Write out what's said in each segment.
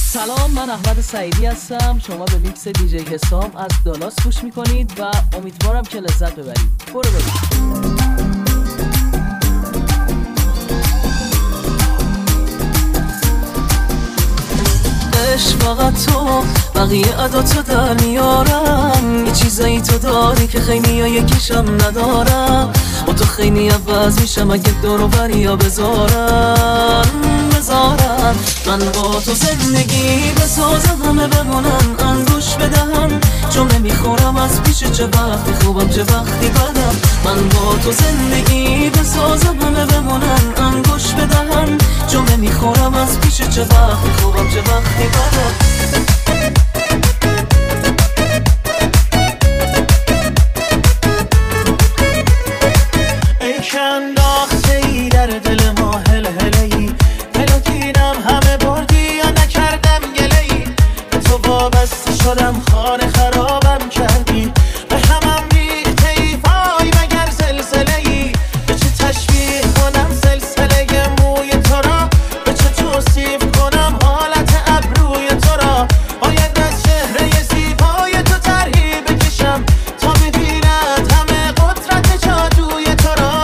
سلام، من احمد سعیدی هستم. شما به میکس دیجی حسام از دالاس گوش میکنید و امیدوارم که لذت ببرید. برو بریم. فقط تو بقیه عداتو در میارم، یه چیزایی تو داری که خیلی ها یکیشم ندارم. با تو خیلی عوض میشم اگه دورو بریا بذارم. من با تو زندگی بسازم، همه بمونن انگوش بدهم، چون نمیخورم از پیش چه وقتی خوبم چه وقتی بدم. من با تو زندگی بسازم، همه بمونن انگوش بدهم، چون نمیخورم از پیش چه وقتی خوبم چه وقتی بدم. ای که انداخته ای در دل ما هل هلهی، دلو دیدم همه بردی یا نکردم گله ای، به تو وابسته شدم خانه خرابم کردی، به همم ریخته ای وای مگر زلزله ای. به چه تشبیه کنم سلسله موی تو را، به چه توصیف کنم حالت ابروی تو را. باید از چهره زیبای تو طرحی بکشم تا ببیند همه قدرت جادوی تو را.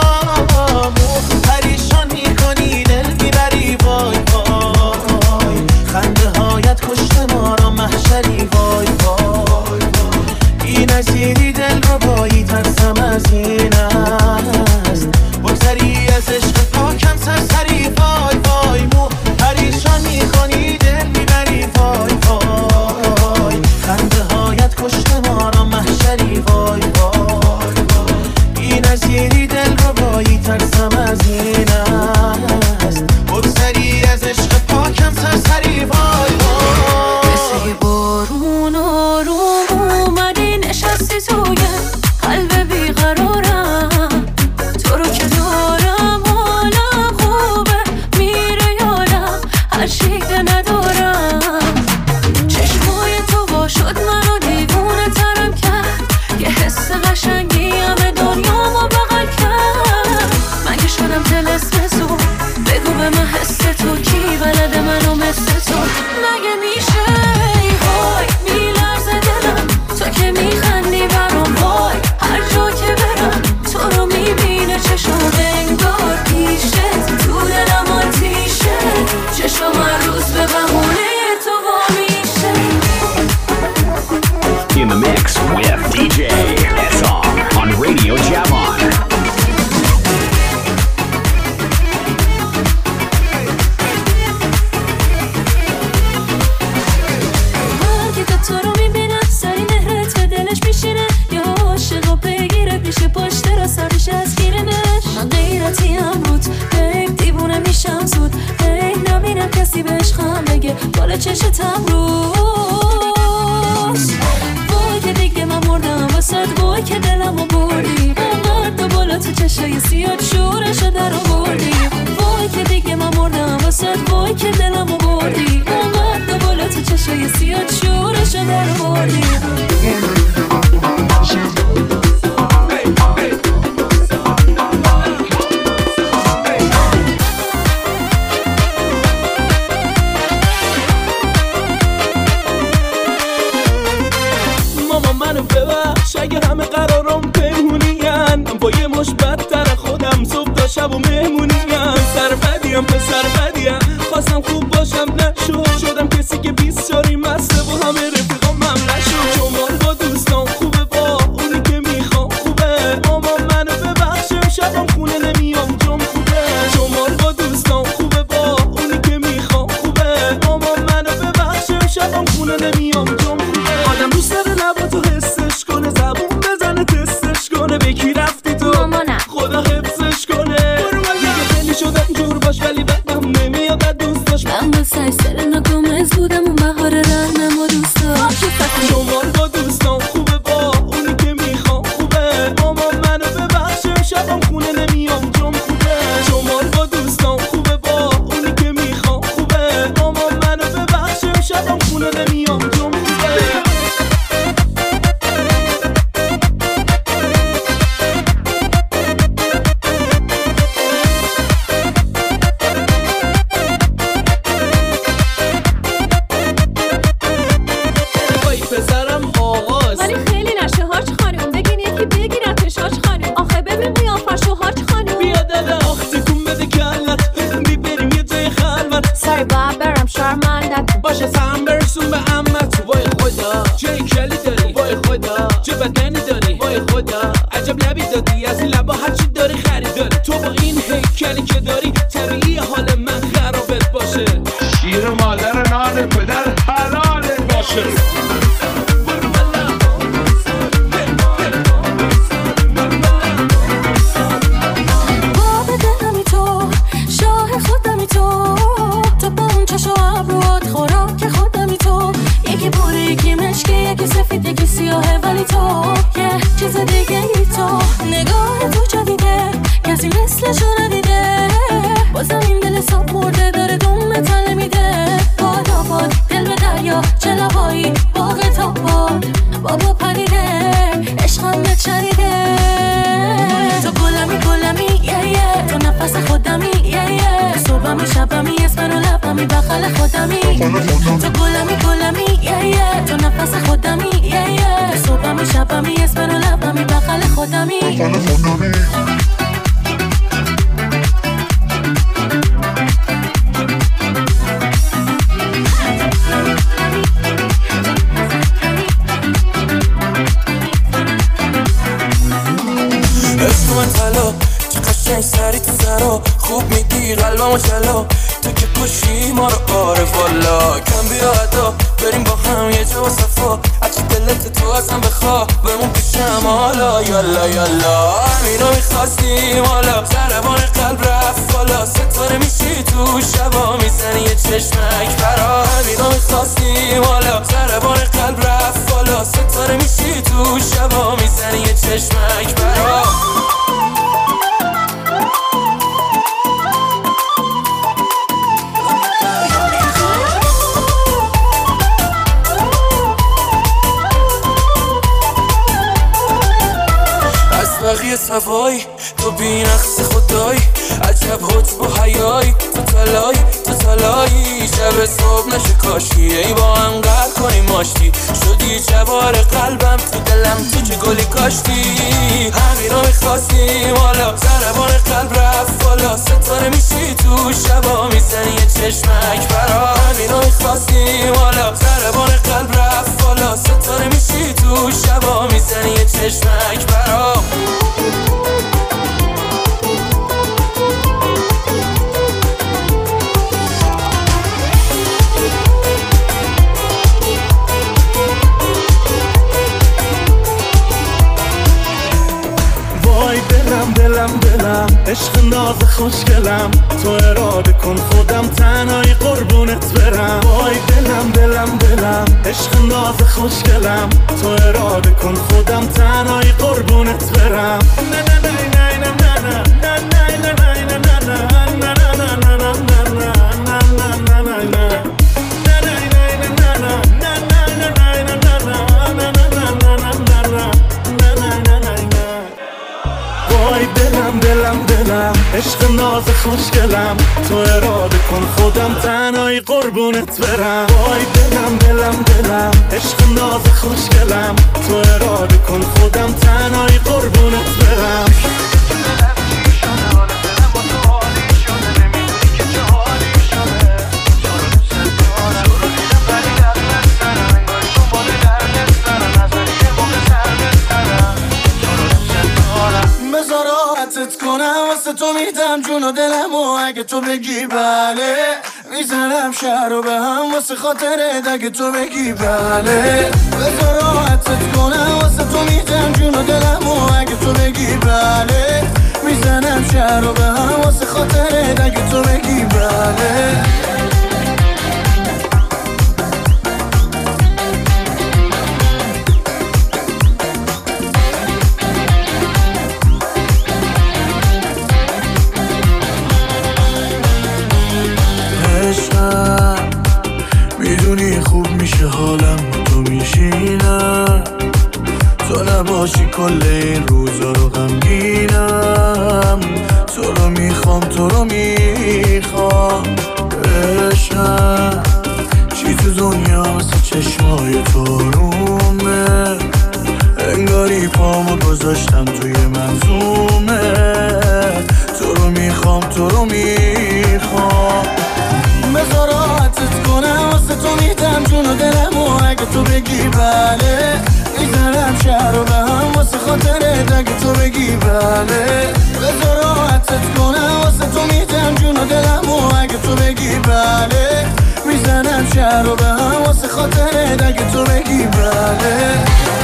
پریشان میکنی دل میبری وای وای، خنده هایت کشته ما را محشری وای وای. بی نظیری دل رو بایی ترسم از این است، بگذری از عشق پاکم سرسری وای وای. پریشان میکنی دل میبری وای وای، خنده هایت کشته ما را محشری وای وای. بی نظیری دل رو بایی ترسم از این است، بگذری از عشق پاکم سرسری وای وای. مثل بارون آروم اومدی نشستی توی قلب بیقرارم، تو رو که دارم حالم خوبه میره یادم هر شیده ندارم. چشمای تو با شد منو دیوونه ترم کرد، یه حس قشنگی همه دنیامو بغل کرد. من که شدم طلسم تو، بگو به من حس تو کی بلده منو مثل تو مگه میشه؟ وای میلرزه دلم تو که میخندی برام، وای هر جا که برم تو رو میبینه چشم، انگار پیشه تو دلم آتیشه، چشم هر روز به بهونه تو وا میشه. In the mix with DJ Essam on Radio Javon. تو رو میبینم سری مهرت به دلش میشینه، یا عاشقا بگیره پیش پشت را سرش از گیرمش. من غیرتیم روت هی دیوونه میشم زود، هی نمیرم کسی بهش خم بگه بالا چشتم روز. وای که دیگه من مردم واسد، وای که دلمو بردی انقدر بالا تو چشای سیاد شورشو در آوردی. وای که دیگه من مردم واسد، وای که دلمو بردی انقدر بالا تو چشای سیاد شورشو در آوردی. منو ببخش اگه همه قرارم پنهونیم، با یه مش بدتر خودم صبح تا شب و مهمونیم. سربدیم پسر بدیم، خواستم خوب باشم نشد، شدم کسی که 20 شاری مسته و همه رفیقام هم نشد. شمال با دوستان خوبه، با اونی که میخوام خوبه، ماما منو ببخشم شبم خونه نمیام جام خوبه. شمال با دوستان خوبه، با اونی که میخوام خوبه، ماما منو ببخشم شبم خونه نمیام جام خوبه. آدم دوست داره لبا تو حسش کنه، زبون بزنه تستش کنه، به کی رفتی تو مامانم خدا حفظش کنه. دیگه خیلی شدم جور باش ولی بدم نمیاد از دوست داشت. من با سلسل نگامز بودم اون بهار رهنم و دوست داشت. شمال با دوستان خوبه، با اونی که میخوام خوبه، ماما منو ببخشه شبم خونه نمیام جام خوبه. شمال با دوستان خوبه، با اونی که میخوام خوبه، ماما منو ببخشه شبم خونه نمیام جام خوبه. ای باید برم شرمندت باشه سهم برسون به عمت. وای خدا چه کلی داری، وای خدا چه بدنی داری، وای خدا عجب لبی دادی، از این لبا هرچی داری خریداری. تو با این هیکلی که داری طبیعی حال من خرابت باشه. شیر مادر نان پدر حلالت باشه. یکی سفید یکی سیاهه ولی تو یه چیز دیگه ای تو. نگاه تو جدیده کسی مثلشو ندیده، بازم این دل ساب مرده داره دوم تله میده. باد آباد دل به دریا چه لبایی باغ تا باد بابا پریده عشقم نچریده. تو گلمی یه یه تو نفس خودمی یه یه صبحمی شبمی اسمن و لبمی بخل خودمی. تو گلمی یه یه تو نفس خودمی یه یه صبحمی شبمی اسمن و لبمی بخل خودمی. اسم طلا چه قشنگ سری تو سرا خوب میگی قلبمو جلا. تو که کشی ما رو آره والا کم بیا ادا بریم با هم یه جا و صفا. هرچی دلت تو ازم بخوا بمون پیشم حالا یالا یالا. همینو میخواستیم حالا ضربان قلب رفت بالا. ستاره میشی تو شبا میزنی یه چشمک برا. همینو میخواستیم حالا ضربان قلب رفت بالا. ستاره میشی تو شبا میزنی یه چشمک برا. بقیه سوای تو بی نقص خدایی عجب حجب و حیایی. تو تلایی شب صبح نشه کاشی ای با هم قهر کنیم ماشتی. شدی جوار قلبم تو دلم تو چه گلی کاشتی. همینو میخواستیم حالا ضربان قلب رفت بالا. ستاره میشی تو شبا میزنی یه چشمک برا. همینو میخواستیم حالا ضربان قلب رفت بالا. ستاره میشی تو شبا میزنی یه چشمک برا. دلم عشق ناز خوشگلم تو اراده کن خودم تنهایی قربونت برم. وای دلم عشق ناز خوشگلم تو اراده کن خودم تنهایی قربونت برم. دلم عشق ناز خوشگلم تو اراده کن خودم تنهایی قربونت برم. وای دلم عشق ناز خوشگلم تو اراده کن خودم تنهایی قربونت برم. کنم واسه تو میدم جون و دلم و اگه تو بگی بله میزنم شهر رو به هم واسه خاطرت اگه تو بگی بله. بذار راحتت کنم واسه تو میدم جون و دلم و اگه تو بگی بله میزنم شهر رو به هم واسه خاطرت اگه تو بگی بله. میدونی خوب میشه حالم تو میشینم. تو نباشی کل این روزا رو غمگینم. تو رو میخوام عشقم چی تو دنیا مثل چشمای تو رومه. انگاری پامو گذاشتم توی منظومه. تو رو میخوام بذار خاطرت اگه تو بگی بله بذار راحتت کنم واسه تو میدم جون و دلمو اگه تو بگی بله میزنم شهر رو به هم واسه خاطرت اگه تو بگی بله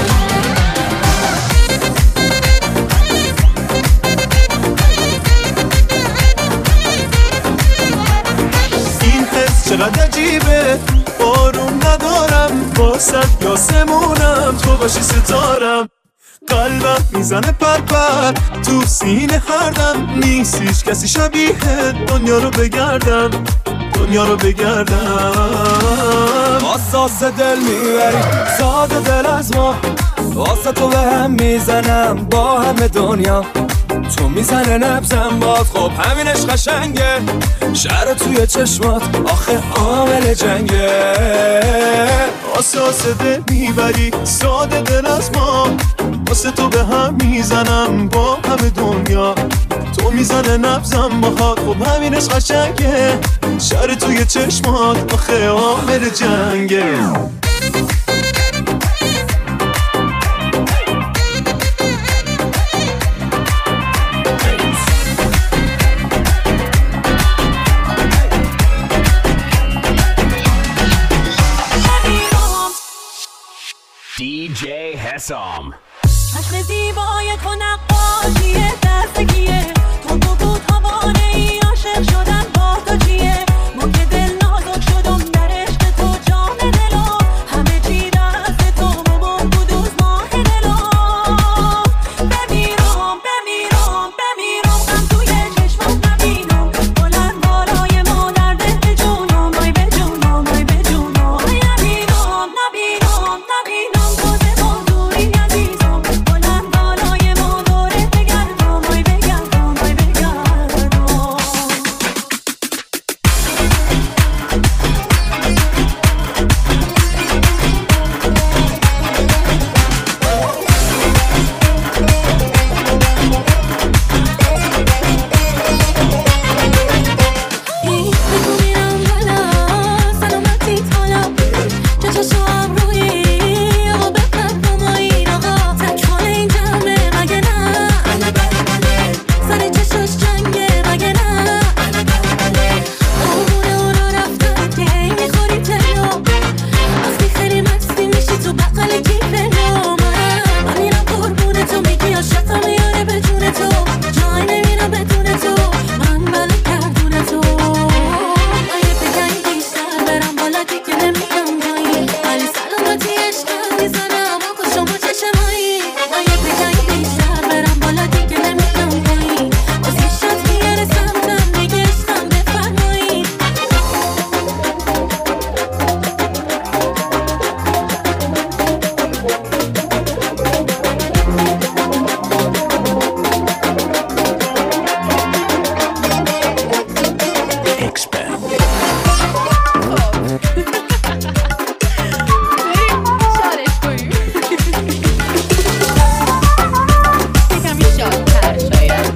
این حس چقدر عجیبه بارون ندارم واسد یاسمونم تو باشی ستارم قلبم میزنه پرپر تو سینه هردم نیست هیچ کسی شبیه دنیا رو بگردم اساس دل میبری ساده دل از ما واسه تو به هم میزنم با همه دنیا تو میزنه نبزم باد خب همینش قشنگه شهر توی چشمات آخه عامل جنگه اساس دل میبری ساده دل از ما واسه تو به هم میزنم با همه دنیا تو میزنه نبزم باهات خب همینش قشنگه شهر توی چشمات آخه عامل جنگه DJ Hesam. چشم زیبای تو نقاشیه دستگیه تو بود هوانه ای عاشق شدم با تو چیه من که دل نازک شدم در عشق تو جان دلو همه چی دست تو ببون کدوز ماه دلو بمیرم غم توی چشمات نبینم بلند بالای ما در دل جونم آی به جونم نبینم توزه موضوعی عزیزم بلند بالای ما دورت بگردم آی بگردم بگو میرم بالا سلامتیت حالا چشاشو ابرویی آقا بپرم و این آقا تکخانه این جمعه مگه نه سر چشاش جنگه مگه نه قربونه اون رو رفتم که هی میخوری تلو وقتی خیلی مستی میشی تو بقل کیفلو من میرم قربونه تو میگی عاشقم میاره به جون تو جای نمیرم بدون تو من بله کردونه تو اگه بگم بیشتر برم بالا دیگه نمیگم جایی ولی سلامتی عشقم میزنم و کشم با چشمایی اگه بگم بیشتر برم بالا دیگه نمیگم جایی باز یه شد میاره سمتم دیگه عشقم بفرمایی Expand. شارش کنیم یکمی شادتر شاید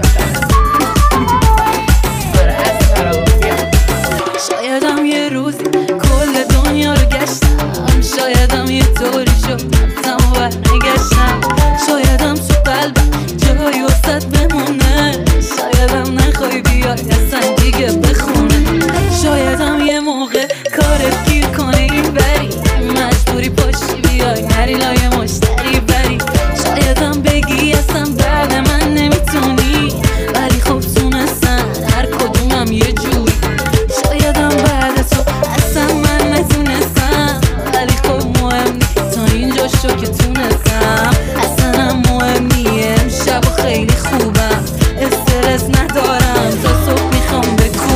شایدم یه روزی کل دنیا رو گشتم شایدم یه طوری شد رفتم و برنگشتم شایدم تو قلبم جایی وسط بمونه شایدم نخوای بیای اصلا دیگه بخونه شایدم یه موقع کارت گیر کنه این بری مجبوری پاشی بیای نری لای مشتری بری شایدم بگی اصلا بعد من نمیتونی ولی خب تونستن هر کدومم یه جوری شایدم بعد تو اصلا من نتونستم ولی خب مهم نیست تا اینجا شو که تونستم اصلا هم مهم نیه امشب خیلی خوبم استرس ندارم تا صبح میخوام بکوبم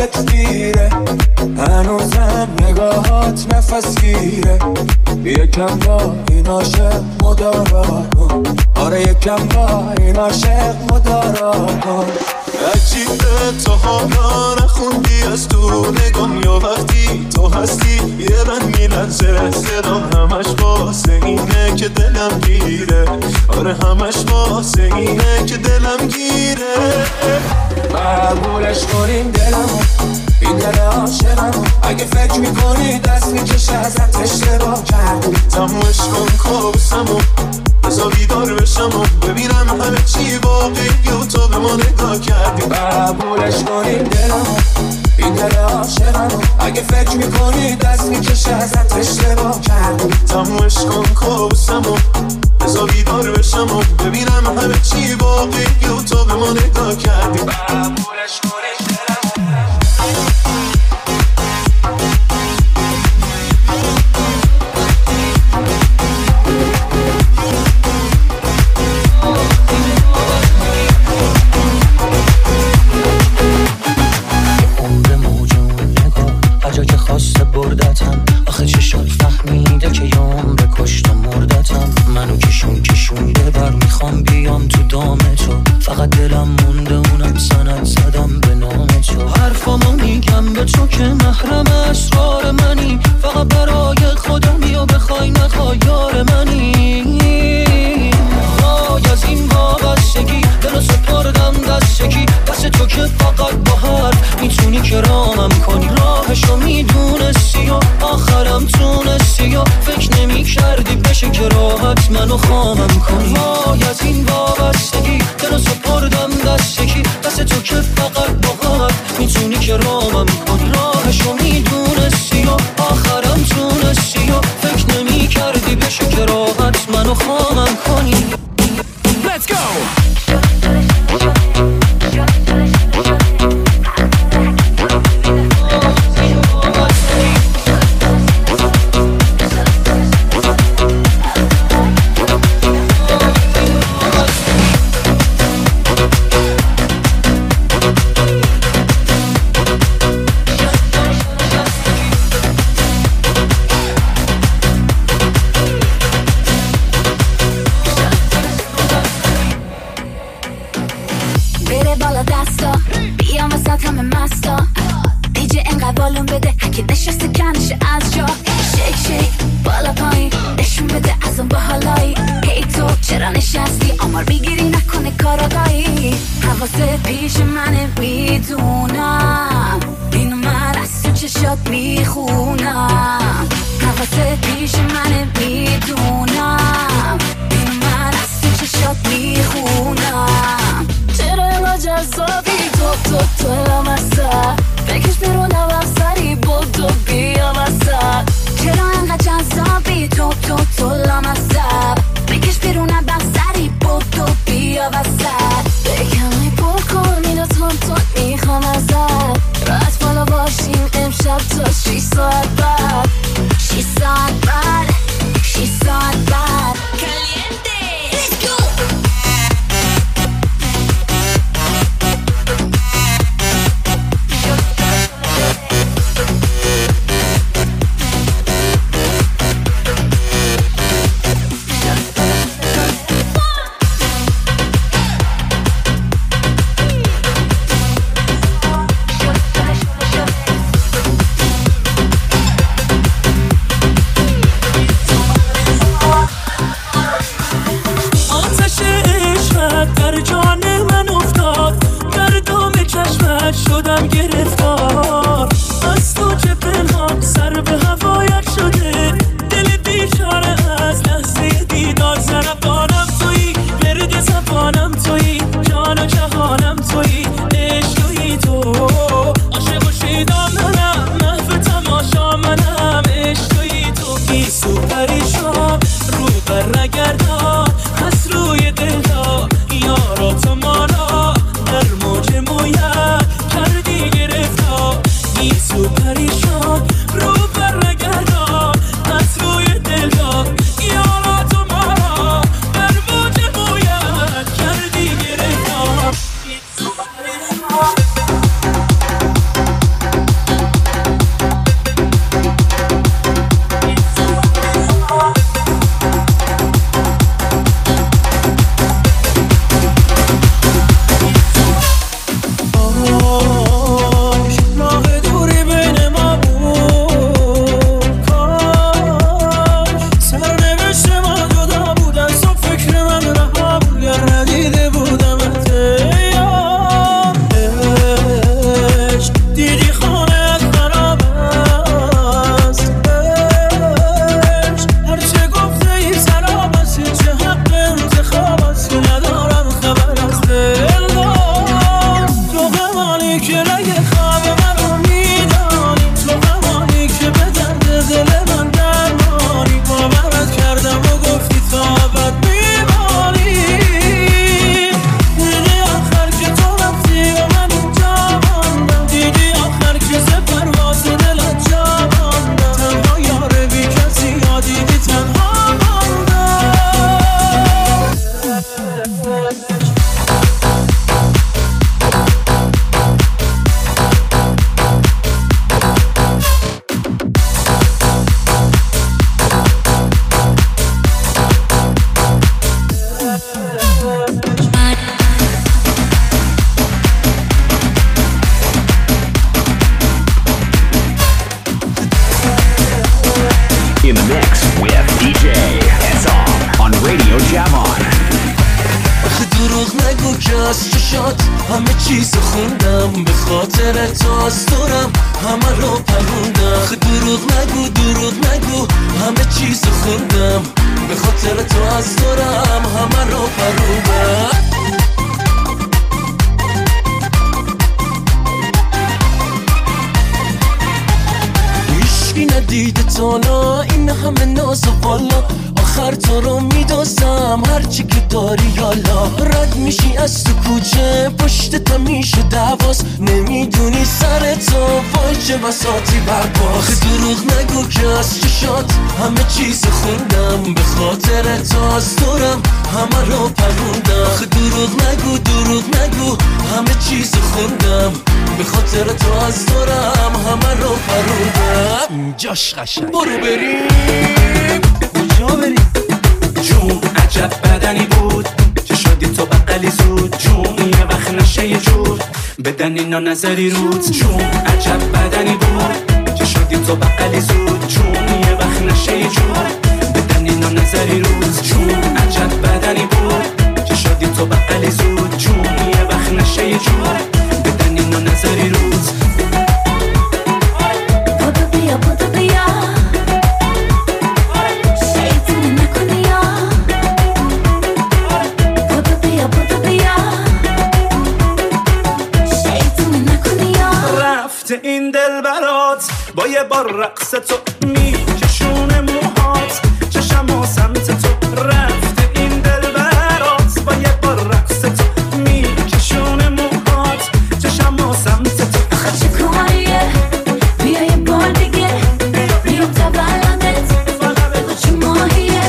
دلت گیره، هنوزم نگاهات نفس گیره. یکم با این عاشق مدارا کن، آره یکم با این عاشق مدارا کن. عجیبه تا حالا نخوندی از تو نگام، یا وقتی تو هستی یه رنگ میلرزه صدام، همش واسه اینه که دلم گیره، آره همش واسه اینه که دلم گیره. قبولش کنیم دلمو، این دل عاشقمو، اگه فکر میکنی دست میکشه ازت اشتباه کردی. تمومش کن کابوسمو، بذار بیدار بشم و ببینم همه چی واقعی و تو به ما نگاه کردی. قبولش کنیم دلمو، این دل عاشقمو، اگه فکر میکنی دست میکشه ازت اشتباه کردی. تمومش کن کابوسمو، بذار بیدار بشم و ببینم همه چی واقعی و تو به ما نگاه کردی. قبولش کنیم دلمو. آخه چشات فهمیده که یام به کشتم مردتم، منو کشونده بر میخوام بیام تو دام تو، فقط دلم مونده اونم سند زدم به نام تو. حرفامو میگم به تو که محرم اسرار منی، فقط برای خودم بیا بخوای نخوای یار منی. وای از این وابستگی دلو سپردم دستگی، دست تو که فقط با حرف میتونی که رامم کنی. راهشو میدونستی و آخرم تونستی و فکر نمی کردی بشه که راحت منو خامم کنی. وای از این وابستگی دلو سپردم دستگی، دست تو که فقط با حرف میتونی که رامم کنی. راهشو میدونستی و آخرم تونستی و فکر نمی کردی بشه که راحت منو خامم کنی. Let's go! یارات ما را در موج مویت کردی گرفتار. In the mix with DJ Esam on Radio Javon. دروغ نگو که از چشات همه چیز خوندم، به خاطر تو از دورم همه رو پروندم. دروغ نگو همه چیز خوندم، به خاطر تو از دورم همه رو پروندم. هیچکی ندیده تالا این همه ناز و بالا، آخر تو رو میدازم هرچی که داری یالا. رد میشی از تو کوچه پشت تا میشه دواست، نمیدونی سر تو وای چه بساطی برباست. دروغ نگو که از چشات همه چیز خوندم، به خاطر تو از دورم همه رو پروندم. دروغ نگو همه چیز خوندم، به خاطر تو از دورم همه رو پروندم. جاش قشنگ برو بریم کجا بریم؟ جون عجب بدنی بود چه شدی تو بقلی زود. جون یه وقت نشه یه جور بدن اینا نظری رود. جون عجب بدنی بود چه شدی تو بقلی زود. جون یه وقت نشه یه جور بدن اینا نظری رود. جون عجب بدنی بود چه شدی تو بقلی زود. جون یه وقت نشه یه جور بدن اینا نظری رود. این دل برات با یه بار رقص تو میکشونه موهات، چشم و سمت تو. رفته این دل برات با یه بار رقص تو میکشونه موهات، چشم و سمت تو. خچه کماییه بیا یه بار دیگه، بیام تا بلندت بگو چه ماهیه.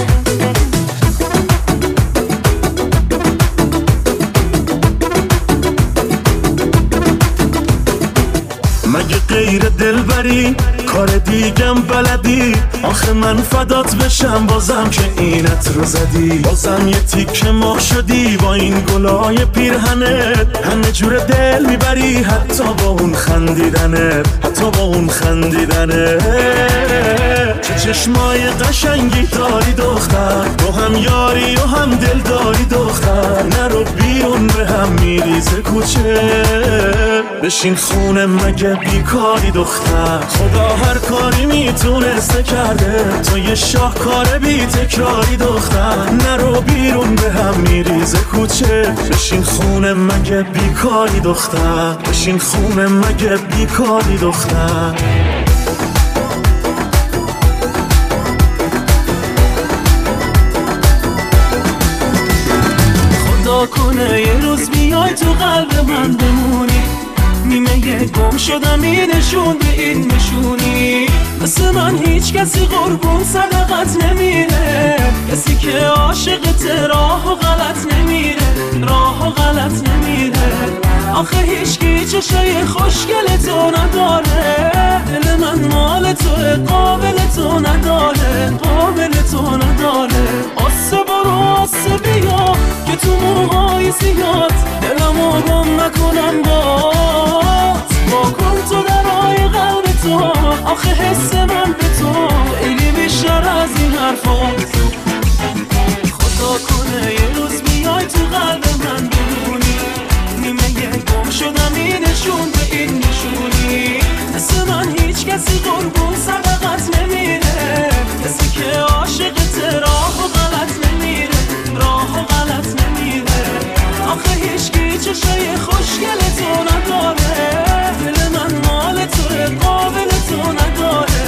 مگه غیر دلبری کار دیگم بلدی؟ آخه من فدات بشم بازم که اینت رو زدی. بازم یه تیکه مخ شدی با این گلای پیرهنت، همه جور دل میبری حتی با اون خندیدنت. چه چشمای قشنگی داری دختر، تو هم یاری و هم دل داری دختر. نرو بیرون به هم میریزه کوچه، بشین خونه مگه بیکاری دختر. خدا هر کاری میتونسته کرده، تو یه شاهکار بی تکراری دختر. نرو بیرون به هم میریزه کوچه، بشین خونه مگه بیکاری دختر. بشین خونه مگه بیکاری دختر. خدا کنه یه روز بیای تو قلب من بمونی، نیمه یه گم شدم این نشون به این نشونی. مثل من هیچ کسی قربون صدقت نمیره، کسی که عاشقت راه و غلط نمیره. آخه هیچکی چشای خوشگل تو نداره، دل من مال توه قابل تو نداره. آسه برو آسه بیا که تو موهای زیاد دلمو گم نکنم با کن تو درای قلب تو. آخه حس من به تو خیلی بیشتر از این حرفات. خدا کنه یه روز بیای تو قلب من بمونی، نیمه یه گم شدم این نشون به این نشونی. مثل من هیچ کسی قربون صدقت نمیره، کسی که عاشقت راه و غلط نمیره. آخه هیچکی چشای خوشگل تو نداره، دل من مال توه قابل تو نداره.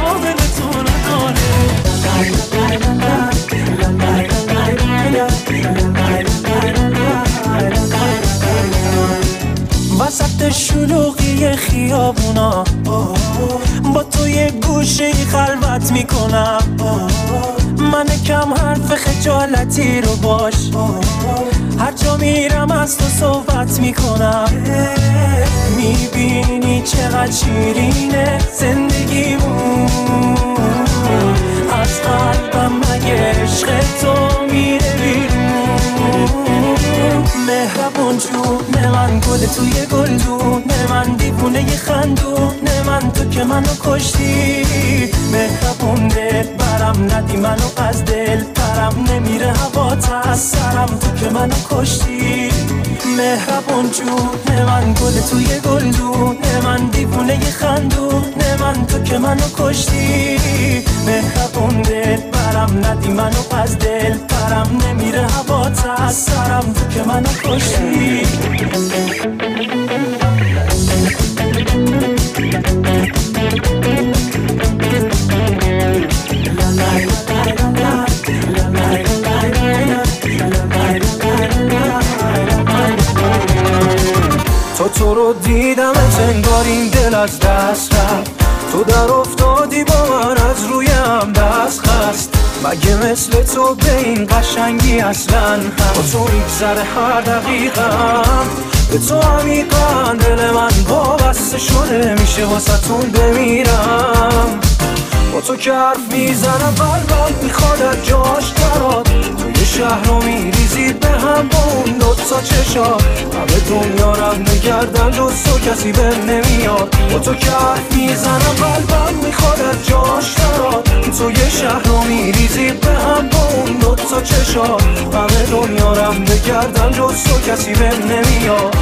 وسط شلوغی خیابونا با تو یه گوشه خلوت میکنم. من کم حرف خجالتی رو باش، هر جا میرم از تو صحبت میکنم. میبینی چقدر شیرینه زندگیمون، از قلبم مگه عشق تو میره بیرون. مهربون جون من گل توی گلدون، من دیوونه ی خندون، من تو که منو کشتی. مهربون دل برم ندی منو از دل پرم، نمیره هوات از سرم تو که منو کشتی. مهربون جون من گل توی گلدون، من دیوونه ی خندون، من تو که منو کشتی. مهربون دل برم ندی منو از دل پرم، نمیره هوات از سرم تو که منو کشتی. تو رو دیدم انگار این دل از دست رفت، تو در افتادی با من از رویم دست خست. مگه مثل تو به این قشنگی اصلا با تو میگذره هر دقیقم. به تو عمیقا دل من وابسته شده، میشه واسه‌تون بمیرم. با تو که حرف میزنم قلبم میخواد از جاش درات، توی شهر رو میریزید به هم با اون دوتا چشات. همه دنیا رم نگردن جز تو کسی به نمیاد. با تو که حرف میزنم قلبم میخواد از جاش درات، توی شهر رو میریزید به هم با اون دوتا چشات. همه دنیا رم نگردن جز تو کسی به نمیاد.